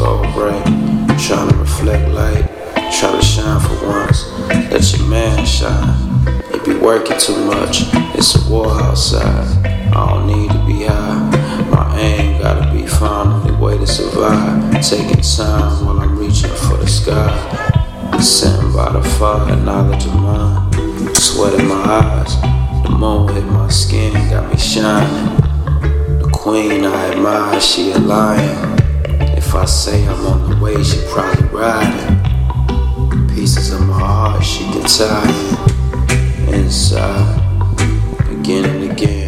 all bright. Trying to reflect light, try to shine for once. Let your man shine. He be working too much, it's a war outside. I don't need to be high. My aim gotta be found, the way to survive. Taking time while I'm reaching for the sky. Sitting by the fire, knowledge of mine. Sweat in my eyes, the moon hit my skin, got me shining. The queen I admire, she a lion. If I say I'm on the way, she probably riding. Pieces of my heart, she can tie it inside, again and again.